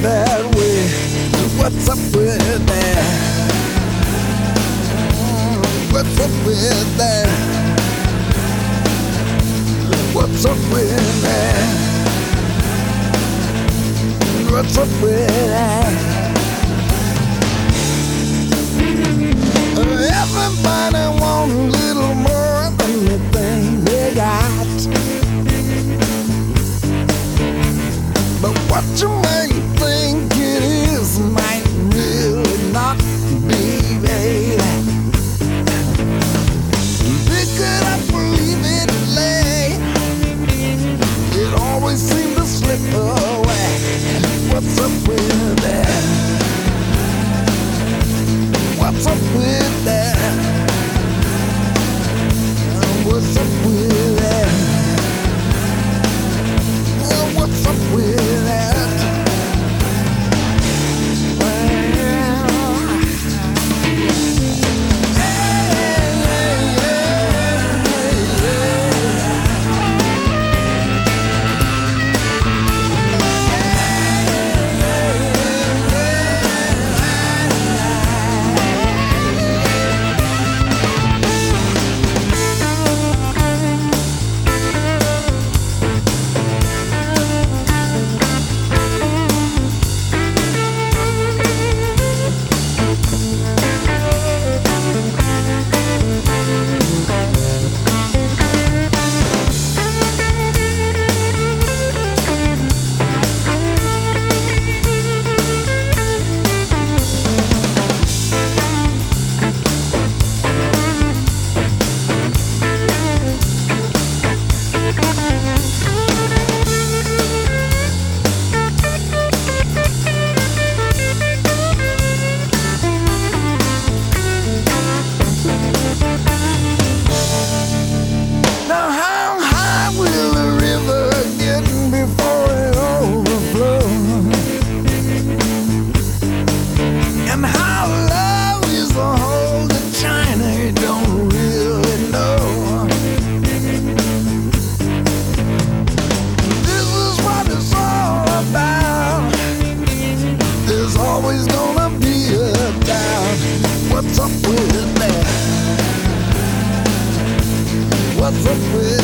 that way. What's up with that? What's up with that? What's up with that? What's up with that? Everybody wants a little more than the thing they got. But what you might think it is might really not be, baby. Pick it up or leave it lay. It always seems to slip away. What's up with that? What's up with that? What's up with that? What's up with that? Always gonna be a doubt. What's up with that? What's up with